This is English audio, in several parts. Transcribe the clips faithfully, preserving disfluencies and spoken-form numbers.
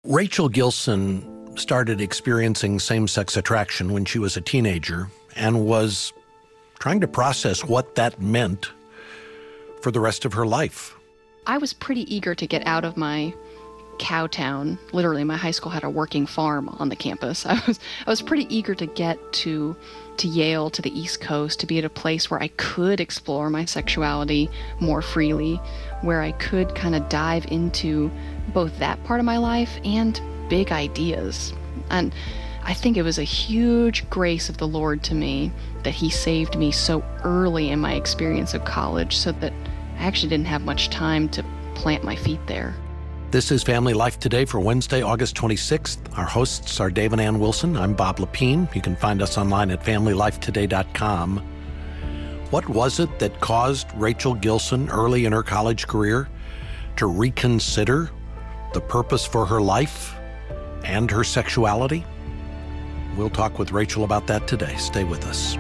Rachel Gilson started experiencing same-sex attraction when she was a teenager and was trying to process what that meant for the rest of her life. I was pretty eager to get out of my cow town. Literally, my high school had a working farm on the campus. I was I was pretty eager to get to to Yale, to the East Coast, to be at a place where I could explore my sexuality more freely, where I could kind of dive into both that part of my life and big ideas. And I think it was a huge grace of the Lord to me that He saved me so early in my experience of college so that I actually didn't have much time to plant my feet there. This is Family Life Today for Wednesday, August twenty-sixth. Our hosts are Dave and Ann Wilson. I'm Bob Lepine. You can find us online at family life today dot com. What was it that caused Rachel Gilson early in her college career to reconsider the purpose for her life and her sexuality? We'll talk with Rachel about that today. Stay with us.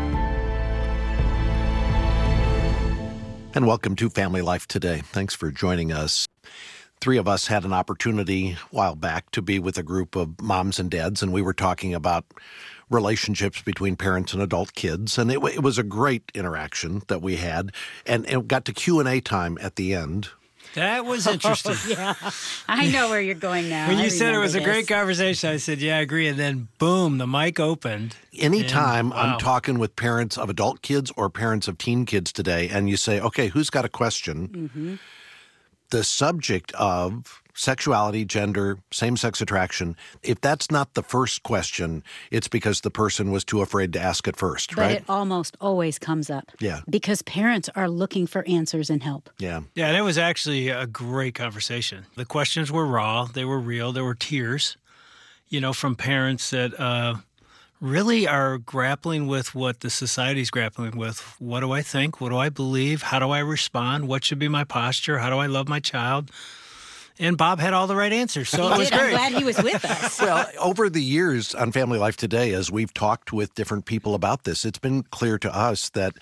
And welcome to Family Life Today. Thanks for joining us. Three of us had an opportunity a while back to be with a group of moms and dads, and we were talking about relationships between parents and adult kids. And it, it was a great interaction that we had, and it got to Q and A time at the end. That was interesting. Oh, yeah, I know where you're going now. When you I said it was this. a great conversation, I said, yeah, I agree. And then, boom, the mic opened. Anytime and, wow. I'm talking with parents of adult kids or parents of teen kids today, and you say, okay, who's got a question? Mm-hmm. The subject of sexuality, gender, same-sex attraction, if that's not the first question, it's because the person was too afraid to ask it first, but right? But it almost always comes up. Yeah. Because parents are looking for answers and help. Yeah. Yeah, and it was actually a great conversation. The questions were raw. They were real. There were tears, you know, from parents that uh, really are grappling with what the society's grappling with. What do I think? What do I believe? How do I respond? What should be my posture? How do I love my child? And Bob had all the right answers, so he it was did. great. I'm glad he was with us. Well, over the years on Family Life Today, as we've talked with different people about this, it's been clear to us that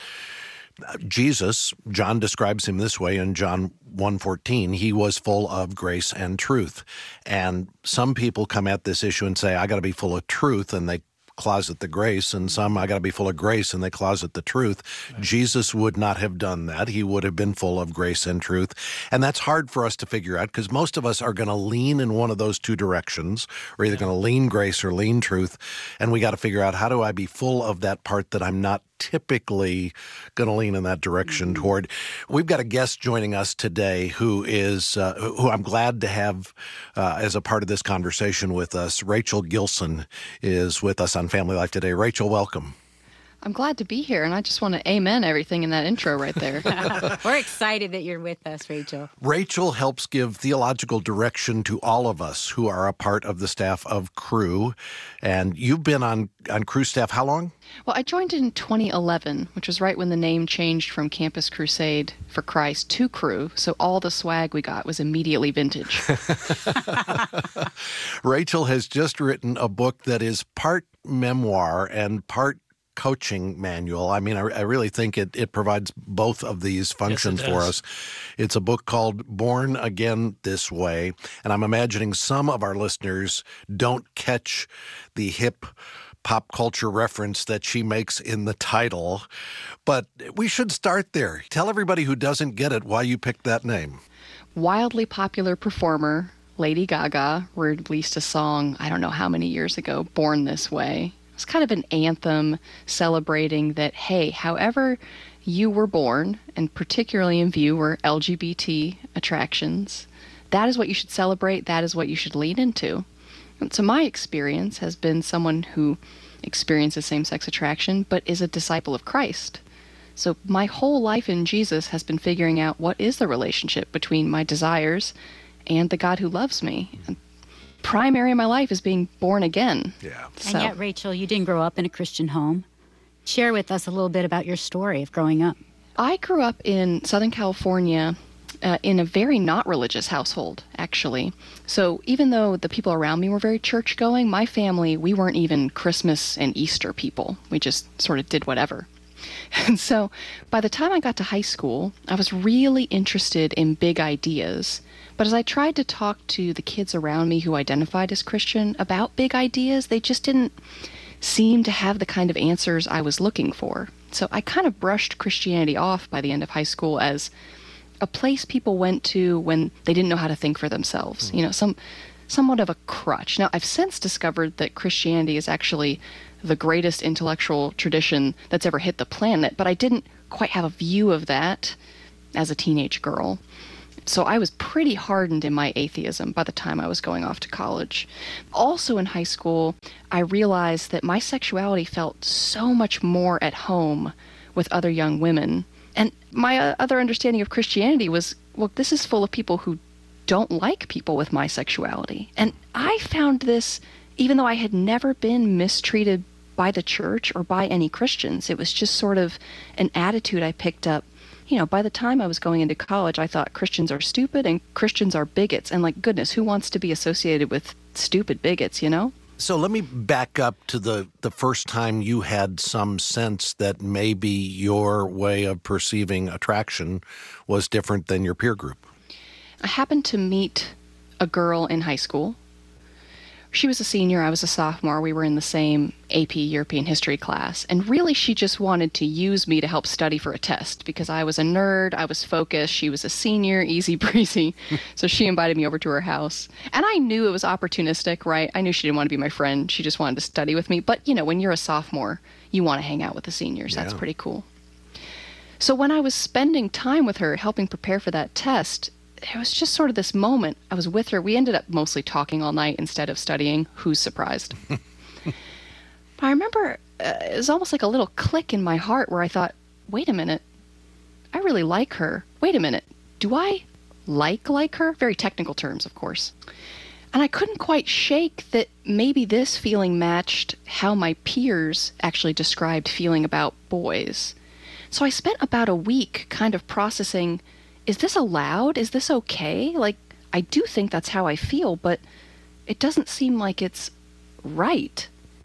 Jesus, John describes him this way in John one fourteen, he was full of grace and truth. And some people come at this issue and say, I got to be full of truth, and they closet the grace, and some, I got to be full of grace, and they closet the truth. Right. Jesus would not have done that. He would have been full of grace and truth. And that's hard for us to figure out because most of us are going to lean in one of those two directions. We're either yeah. going to lean grace or lean truth. And we got to figure out, how do I be full of that part that I'm not typically going to lean in that direction mm-hmm. toward? We've got a guest joining us today who is, uh, who I'm glad to have uh, as a part of this conversation with us. Rachel Gilson is with us on Family Life Today. Rachel, welcome. I'm glad to be here, and I just want to amen everything in that intro right there. We're excited that you're with us, Rachel. Rachel helps give theological direction to all of us who are a part of the staff of Cru. And you've been on, on Cru staff how long? Well, I joined in twenty eleven, which was right when the name changed from Campus Crusade for Christ to Cru, so all the swag we got was immediately vintage. Rachel has just written a book that is part memoir and part coaching manual. I mean, I, I really think it, it provides both of these functions yes, for us. It's a book called Born Again This Way, and I'm imagining some of our listeners don't catch the hip pop culture reference that she makes in the title, but we should start there. Tell everybody who doesn't get it why you picked that name. Wildly popular performer Lady Gaga released a song, I don't know how many years ago, Born This Way. It's kind of an anthem celebrating that, hey, however you were born, and particularly in view were L G B T attractions, that is what you should celebrate, that is what you should lean into. And so my experience has been someone who experiences same-sex attraction but is a disciple of Christ. So my whole life in Jesus has been figuring out what is the relationship between my desires and the God who loves me. And primary in my life is being born again. Yeah. So. And yet, Rachel, you didn't grow up in a Christian home. Share with us a little bit about your story of growing up. I grew up in Southern California uh, in a very not religious household, actually. So even though the people around me were very church-going, my family, we weren't even Christmas and Easter people. We just sort of did whatever. And so by the time I got to high school, I was really interested in big ideas, But as I tried to talk to the kids around me who identified as Christian about big ideas, they just didn't seem to have the kind of answers I was looking for. So I kind of brushed Christianity off by the end of high school as a place people went to when they didn't know how to think for themselves. Mm. You know, some somewhat of a crutch. Now, I've since discovered that Christianity is actually the greatest intellectual tradition that's ever hit the planet, but I didn't quite have a view of that as a teenage girl. So I was pretty hardened in my atheism by the time I was going off to college. Also in high school, I realized that my sexuality felt so much more at home with other young women. And my uh, other understanding of Christianity was, well, this is full of people who don't like people with my sexuality. And I found this, even though I had never been mistreated by the church or by any Christians, it was just sort of an attitude I picked up. You know, by the time I was going into college, I thought Christians are stupid and Christians are bigots. And like, goodness, who wants to be associated with stupid bigots, you know? So let me back up to the, the first time you had some sense that maybe your way of perceiving attraction was different than your peer group. I happened to meet a girl in high school. She was a senior, I was a sophomore. We were in the same A P European history class. And really, she just wanted to use me to help study for a test because I was a nerd, I was focused, she was a senior, easy breezy. So she invited me over to her house. And I knew it was opportunistic, right? I knew she didn't want to be my friend. She just wanted to study with me. But, you know, when you're a sophomore, you want to hang out with the seniors. That's yeah. pretty cool. So when I was spending time with her, helping prepare for that test, it was just sort of this moment. I was with her. We ended up mostly talking all night instead of studying. Who's surprised? But I remember uh, it was almost like a little click in my heart where I thought, wait a minute, I really like her. Wait a minute, do I like like her? Very technical terms, of course. And I couldn't quite shake that maybe this feeling matched how my peers actually described feeling about boys. So I spent about a week kind of processing, is this allowed? Is this okay? Like, I do think that's how I feel, but it doesn't seem like it's right.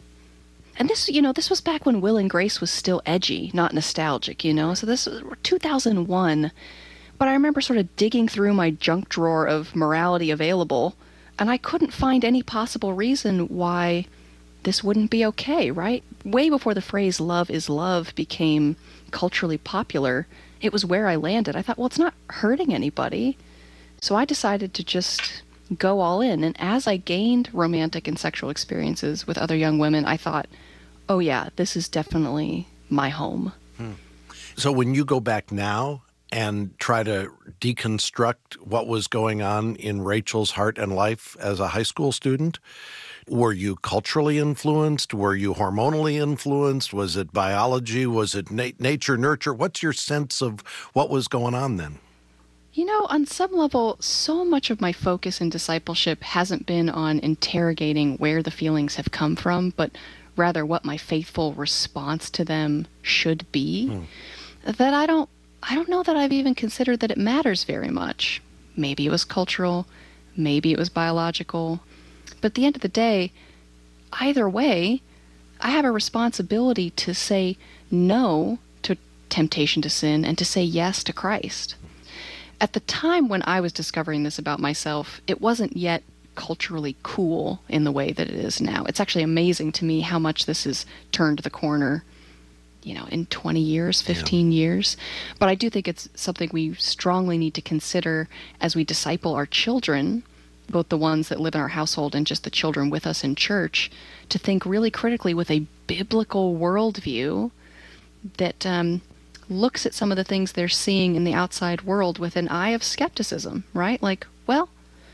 And this, you know, this was back when Will and Grace was still edgy, not nostalgic, you know? So this was two thousand one. But I remember sort of digging through my junk drawer of morality available, and I couldn't find any possible reason why this wouldn't be okay, right? Way before the phrase love is love became culturally popular, it was where I landed. I thought, well, it's not hurting anybody. So I decided to just go all in. And as I gained romantic and sexual experiences with other young women, I thought, oh yeah, this is definitely my home. Hmm. So when you go back now and try to deconstruct what was going on in Rachel's heart and life as a high school student, were you culturally influenced? Were you hormonally influenced? Was it biology? Was it na- nature, nurture? What's your sense of what was going on then? You know, on some level, so much of my focus in discipleship hasn't been on interrogating where the feelings have come from, but rather what my faithful response to them should be. Hmm. That I don't, I don't know that I've even considered that it matters very much. Maybe it was cultural, maybe it was biological. But at the end of the day, either way, I have a responsibility to say no to temptation to sin and to say yes to Christ. At the time when I was discovering this about myself, it wasn't yet culturally cool in the way that it is now. It's actually amazing to me how much this has turned the corner, you know, in twenty years, fifteen yeah. years. But I do think it's something we strongly need to consider as we disciple our children, both the ones that live in our household and just the children with us in church, to think really critically with a biblical worldview that um, looks at some of the things they're seeing in the outside world with an eye of skepticism, right? Like, well,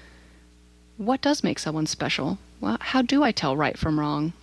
what does make someone special? Well, how do I tell right from wrong?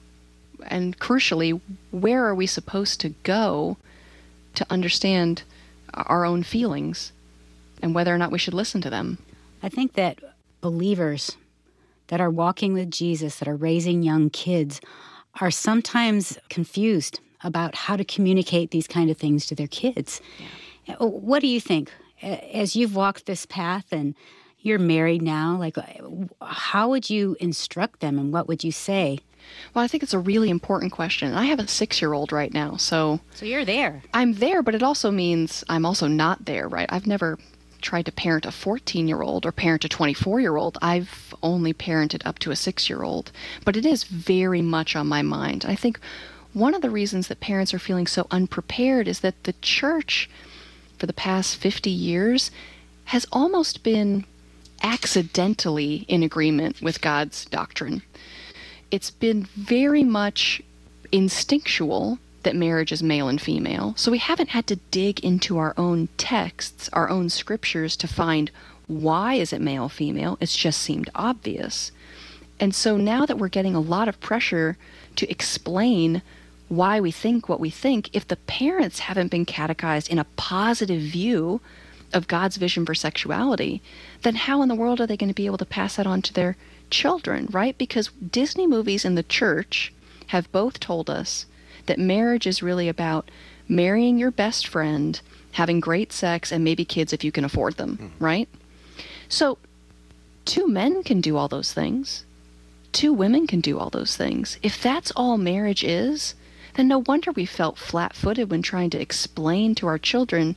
And crucially, where are we supposed to go to understand our own feelings and whether or not we should listen to them? I think that believers that are walking with Jesus, that are raising young kids, are sometimes confused about how to communicate these kind of things to their kids. Yeah. What do you think? As you've walked this path and you're married now, like, how would you instruct them and what would you say? Well, I think it's a really important question. I have a six-year-old right now, so... So you're there. I'm there, but it also means I'm also not there, right? I've never tried to parent a fourteen-year-old or parent a twenty-four-year-old. I've only parented up to a six-year-old. But it is very much on my mind. I think one of the reasons that parents are feeling so unprepared is that the church, for the past fifty years, has almost been accidentally in agreement with God's doctrine. It's been very much instinctual that marriage is male and female. So we haven't had to dig into our own texts, our own scriptures to find why is it male female. It's just seemed obvious. And so now that we're getting a lot of pressure to explain why we think what we think, if the parents haven't been catechized in a positive view of God's vision for sexuality, then how in the world are they going to be able to pass that on to their children, right? Because Disney movies and the church have both told us that marriage is really about marrying your best friend, having great sex, and maybe kids if you can afford them, mm. right? So two men can do all those things. Two women can do all those things. If that's all marriage is, then no wonder we felt flat-footed when trying to explain to our children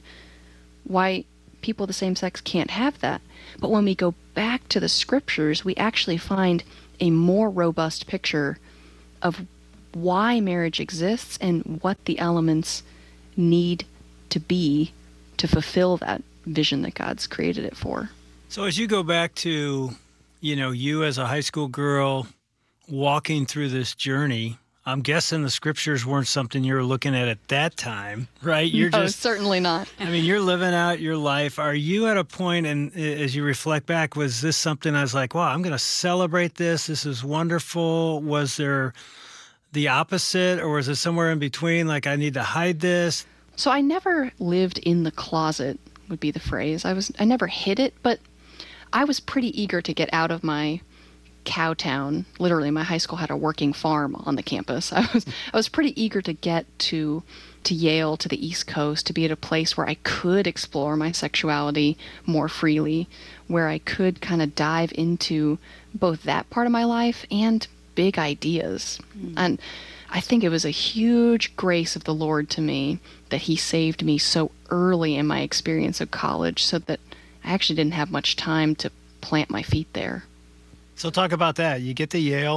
why people of the same sex can't have that. But when we go back to the scriptures, we actually find a more robust picture of why marriage exists and what the elements need to be to fulfill that vision that God's created it for. So as you go back to, you know, you as a high school girl walking through this journey, I'm guessing the scriptures weren't something you were looking at at that time, right? You're no, just certainly not. I mean, you're living out your life. Are you at a point, and as you reflect back, was this something I was like, wow, I'm going to celebrate this. This is wonderful. Was there the opposite, or was it somewhere in between, like I need to hide this? So I never lived in the closet, would be the phrase. I was I never hid it, but I was pretty eager to get out of my cow town. Literally, my high school had a working farm on the campus. I was I was pretty eager to get to to Yale, to the East Coast, to be at a place where I could explore my sexuality more freely, where I could kind of dive into both that part of my life and big ideas. Mm. And I think it was a huge grace of the Lord to me that he saved me so early in my experience of college so that I actually didn't have much time to plant my feet there. So talk about that. You get to Yale.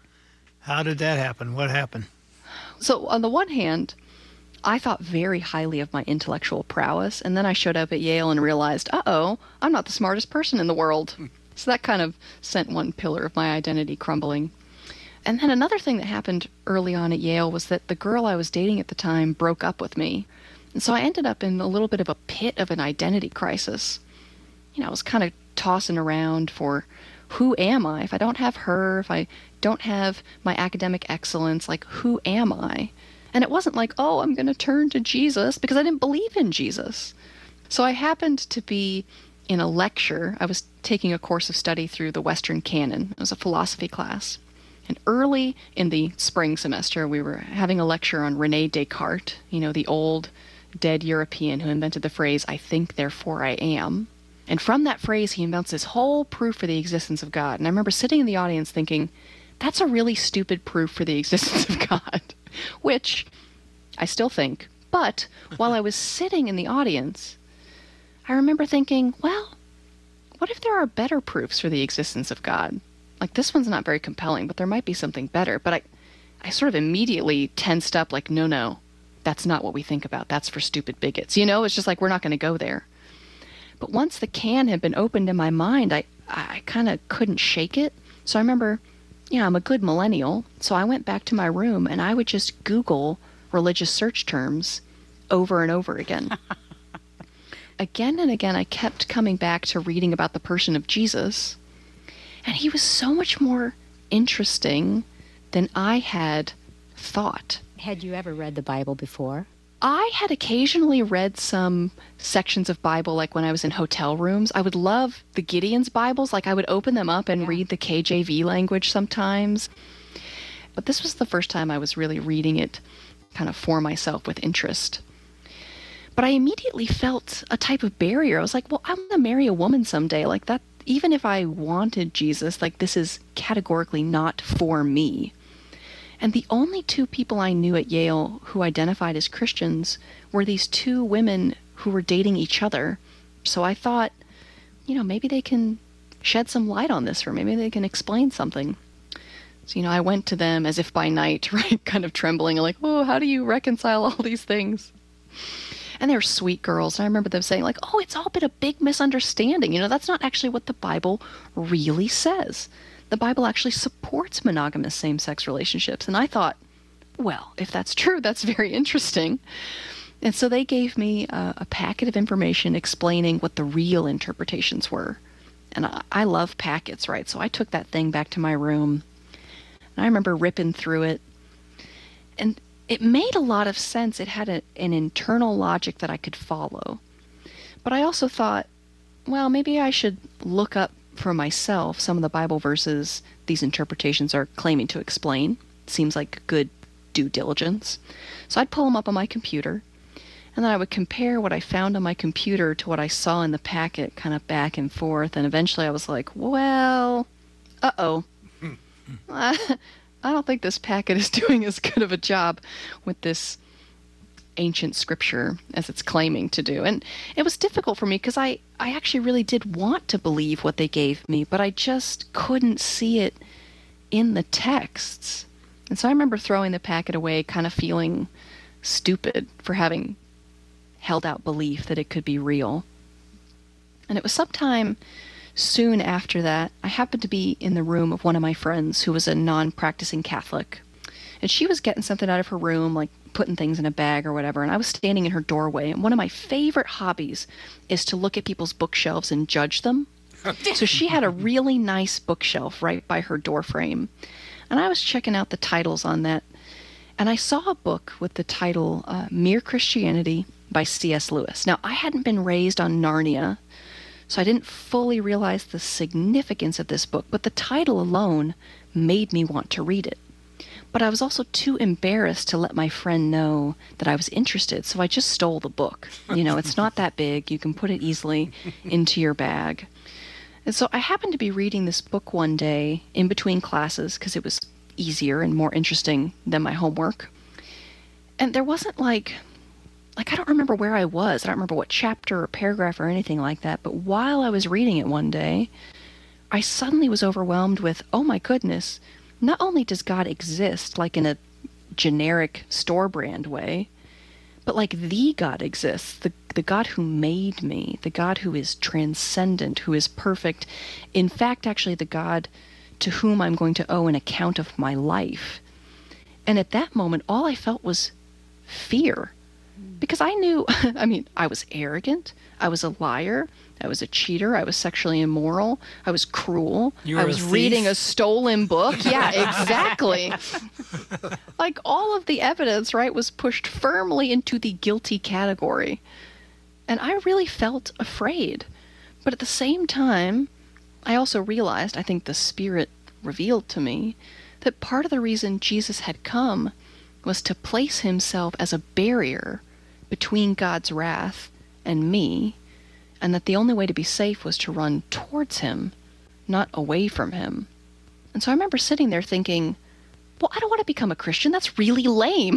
How did that happen? What happened? So on the one hand, I thought very highly of my intellectual prowess, and then I showed up at Yale and realized, uh-oh, I'm not the smartest person in the world. So that kind of sent one pillar of my identity crumbling. And then another thing that happened early on at Yale was that the girl I was dating at the time broke up with me. And so I ended up in a little bit of a pit of an identity crisis. You know, I was kind of tossing around for who am I? If I don't have her, if I don't have my academic excellence, like, who am I? And it wasn't like, oh, I'm going to turn to Jesus, because I didn't believe in Jesus. So I happened to be in a lecture. I was taking a course of study through the Western Canon. It was a philosophy class. And early in the spring semester, we were having a lecture on René Descartes, you know, the old dead European who invented the phrase, I think, therefore I am. And from that phrase, he invents this whole proof for the existence of God. And I remember sitting in the audience thinking, that's a really stupid proof for the existence of God, which I still think. But while I was sitting in the audience, I remember thinking, well, what if there are better proofs for the existence of God? Like, this one's not very compelling, but there might be something better. But I, I sort of immediately tensed up like, no, no, that's not what we think about. That's for stupid bigots. You know, it's just like, we're not going to go there. But once the can had been opened in my mind, I, I kind of couldn't shake it. So I remember, you know, I'm a good millennial. So I went back to my room and I would just Google religious search terms over and over again. Again and again, I kept coming back to reading about the person of Jesus. And he was so much more interesting than I had thought. Had you ever read the Bible before? I had occasionally read some sections of Bible, like when I was in hotel rooms. I would love the Gideon's Bibles. Like, I would open them up and yeah. read the K J V language sometimes. But this was the first time I was really reading it kind of for myself with interest. But I immediately felt a type of barrier. I was like, well, I'm going to marry a woman someday. Like, that, even if I wanted Jesus, like, this is categorically not for me. And the only two people I knew at Yale who identified as Christians were these two women who were dating each other So I thought, you know, maybe they can shed some light on this, or maybe they can explain something. So, you know, I went to them as if by night, right, kind of trembling, like, oh, how do you reconcile all these things? And they were sweet girls. And I remember them saying, like, oh, it's all been a big misunderstanding. You know, that's not actually what the Bible really says. The Bible actually supports monogamous same-sex relationships. And I thought, well, if that's true, that's very interesting. And so they gave me a, a packet of information explaining what the real interpretations were. And I, I love packets, right? So I took that thing back to my room. And I remember ripping through it. And it made a lot of sense. It had a, an internal logic that I could follow. But I also thought, well, maybe I should look up for myself some of the Bible verses these interpretations are claiming to explain. Seems like good due diligence. So I'd pull them up on my computer, and then I would compare what I found on my computer to what I saw in the packet, kind of back and forth, and eventually I was like, well, uh-oh. I don't think this packet is doing as good of a job with this ancient scripture as it's claiming to do. And it was difficult for me because I, I actually really did want to believe what they gave me, but I just couldn't see it in the texts. And so I remember throwing the packet away, kind of feeling stupid for having held out belief that it could be real. And it was sometime soon after that, I happened to be in the room of one of my friends who was a non-practicing Catholic. And she was getting something out of her room, like putting things in a bag or whatever, and I was standing in her doorway. And one of my favorite hobbies is to look at people's bookshelves and judge them. So she had a really nice bookshelf right by her doorframe. And I was checking out the titles on that. And I saw a book with the title uh, Mere Christianity by C S Lewis. Now, I hadn't been raised on Narnia, so I didn't fully realize the significance of this book, but the title alone made me want to read it. But I was also too embarrassed to let my friend know that I was interested, so I just stole the book. You know, it's not that big. You can put it easily into your bag. And so I happened to be reading this book one day in between classes because it was easier and more interesting than my homework. And there wasn't like... Like, I don't remember where I was. I don't remember what chapter or paragraph or anything like that. But while I was reading it one day, I suddenly was overwhelmed with, oh my goodness, not only does God exist, like in a generic store brand way, but like the God exists, the, the God who made me, the God who is transcendent, who is perfect. In fact, actually the God to whom I'm going to owe an account of my life. And at that moment, all I felt was fear. Because I knew, I mean, I was arrogant, I was a liar, I was a cheater, I was sexually immoral, I was cruel, You were I was a thief? reading a stolen book. Yeah, exactly. Like all of the evidence, right, was pushed firmly into the guilty category. And I really felt afraid. But at the same time, I also realized, I think the Spirit revealed to me, that part of the reason Jesus had come was to place himself as a barrier between God's wrath and me, and that the only way to be safe was to run towards him, not away from him. And so I remember sitting there thinking, well, I don't want to become a Christian. That's really lame.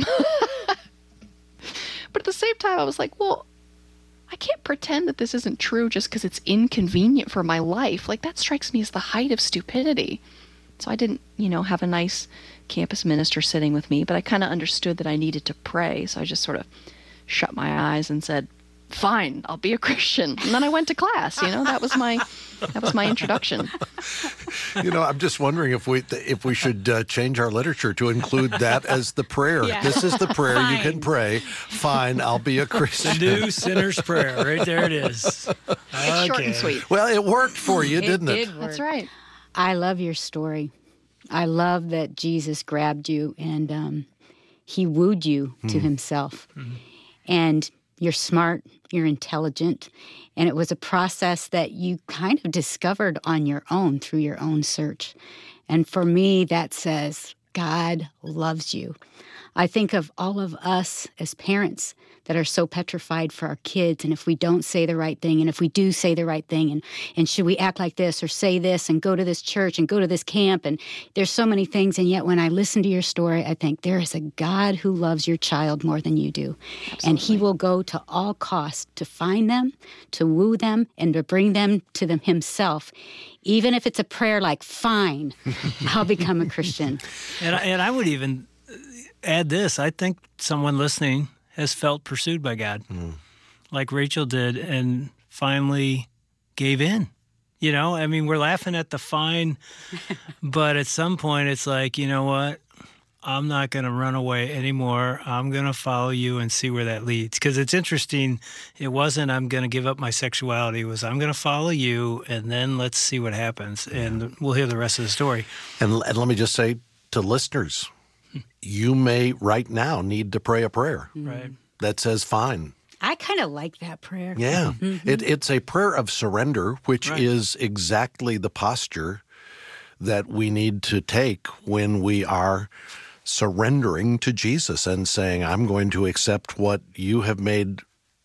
But at the same time, I was like, well, I can't pretend that this isn't true just because it's inconvenient for my life. Like, that strikes me as the height of stupidity. So I didn't, you know, have a nice campus minister sitting with me, but I kind of understood that I needed to pray. So I just sort of shut my eyes and said, fine, I'll be a Christian. And then I went to class, you know, that was my, that was my introduction. You know, I'm just wondering if we if we should uh, change our literature to include that as the prayer. Yeah. This is the prayer Fine. you can pray. Fine, I'll be a The Christian. new sinner's prayer. Right there it is. It's short and sweet. Well, it worked for you, didn't it? did work. That's right. I love your story. I love that Jesus grabbed you and um, he wooed you to himself. Mm-hmm. And you're smart, you're intelligent, and it was a process that you kind of discovered on your own through your own search. And for me, that says God loves you. I think of all of us as parents that are so petrified for our kids, and if we don't say the right thing, and if we do say the right thing, and, and should we act like this or say this and go to this church and go to this camp, and there's so many things, and yet when I listen to your story, I think there is a God who loves your child more than you do. Absolutely. And he will go to all costs to find them, to woo them, and to bring them to them himself, even if it's a prayer like, fine, I'll become a Christian. And I, and I would even add this. I think someone listening has felt pursued by God, mm. like Rachel did, and finally gave in. You know, I mean, we're laughing at the fine, but at some point it's like, you know what? I'm not going to run away anymore. I'm going to follow you and see where that leads. Because it's interesting. It wasn't I'm going to give up my sexuality. It was I'm going to follow you, and then let's see what happens. And we'll hear the rest of the story. And, and let me just say to listeners, you may right now need to pray a prayer right. that says fine. I kind of like that prayer. Yeah. Mm-hmm. It, it's a prayer of surrender, which right. is exactly the posture that we need to take when we are surrendering to Jesus and saying, I'm going to accept what you have made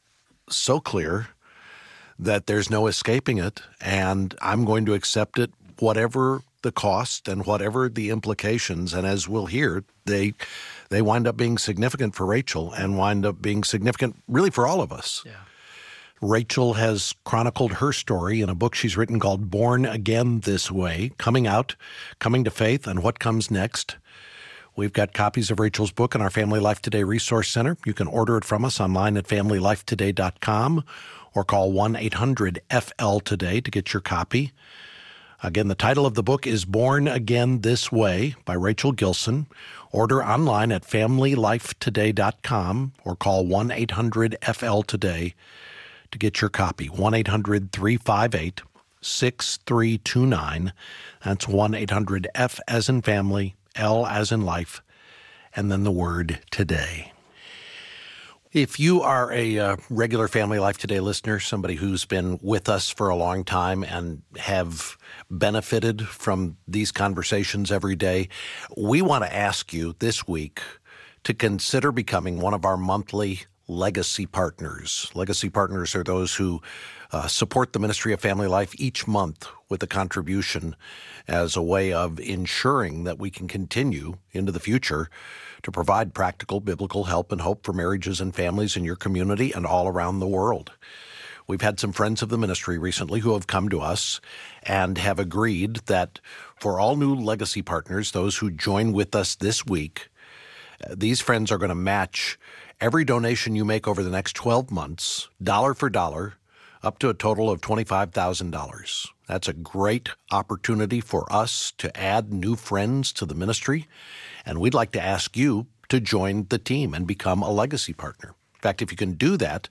so clear that there's no escaping it, and I'm going to accept it whatever the cost and whatever the implications. And as we'll hear, they they wind up being significant for Rachel and wind up being significant really for all of us. Yeah. Rachel has chronicled her story in a book she's written called Born Again This Way, Coming Out, Coming to Faith, and What Comes Next. We've got copies of Rachel's book in our Family Life Today Resource Center. You can order it from us online at family life today dot com or call one eight hundred F L today to get your copy. Again, the title of the book is Born Again This Way by Rachel Gilson. Order online at family life today dot com or call one eight hundred F L today to get your copy. one eight hundred three five eight six three two nine. That's one eight hundred F as in family, L as in life, and then the word today. If you are a uh, regular Family Life Today listener, somebody who's been with us for a long time and have benefited from these conversations every day, we want to ask you this week to consider becoming one of our monthly Legacy Partners. Legacy Partners are those who uh, support the ministry of Family Life each month with a contribution as a way of ensuring that we can continue into the future to provide practical biblical help and hope for marriages and families in your community and all around the world. We've had some friends of the ministry recently who have come to us and have agreed that for all new Legacy Partners, those who join with us this week, these friends are going to match every donation you make over the next twelve months, dollar for dollar, up to a total of twenty-five thousand dollars. That's a great opportunity for us to add new friends to the ministry, and we'd like to ask you to join the team and become a Legacy Partner. In fact, if you can do that,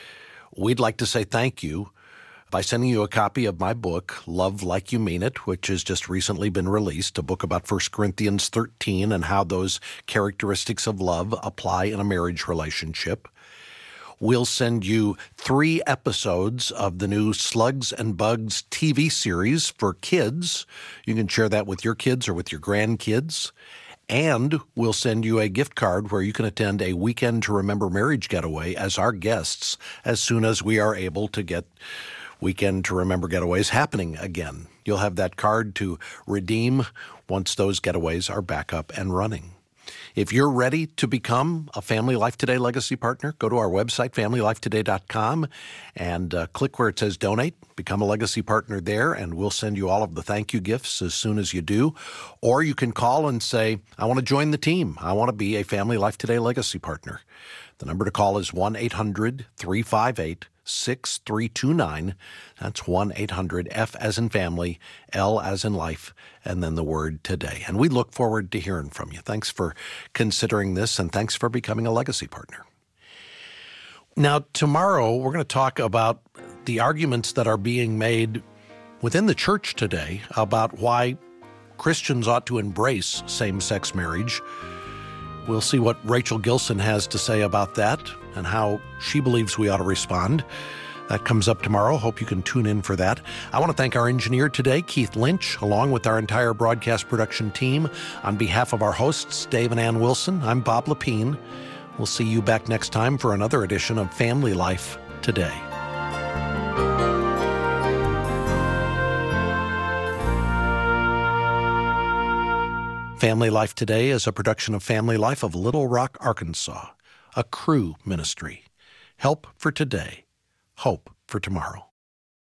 we'd like to say thank you by sending you a copy of my book, Love Like You Mean It, which has just recently been released, a book about First Corinthians thirteen and how those characteristics of love apply in a marriage relationship. We'll send you three episodes of the new Slugs and Bugs T V series for kids. You can share that with your kids or with your grandkids. And we'll send you a gift card where you can attend a Weekend to Remember Marriage getaway as our guests as soon as we are able to get Weekend to Remember getaways happening again. You'll have that card to redeem once those getaways are back up and running. If you're ready to become a Family Life Today Legacy Partner, go to our website, family life today dot com, and uh, click where it says Donate. Become a Legacy Partner there, and we'll send you all of the thank you gifts as soon as you do. Or you can call and say, I want to join the team. I want to be a Family Life Today Legacy Partner. The number to call is one eight hundred three five eight six three two nine. That's one eight hundred F as in family, L as in life, and then the word today. And we look forward to hearing from you. Thanks for considering this, and thanks for becoming a Legacy Partner. Now, tomorrow we're going to talk about the arguments that are being made within the church today about why Christians ought to embrace same-sex marriage. We'll see what Rachel Gilson has to say about that and how she believes we ought to respond. That comes up tomorrow. Hope you can tune in for that. I want to thank our engineer today, Keith Lynch, along with our entire broadcast production team. On behalf of our hosts, Dave and Ann Wilson, I'm Bob Lepine. We'll see you back next time for another edition of Family Life Today. Family Life Today is a production of Family Life of Little Rock, Arkansas, a Cru ministry. Help for today, hope for tomorrow.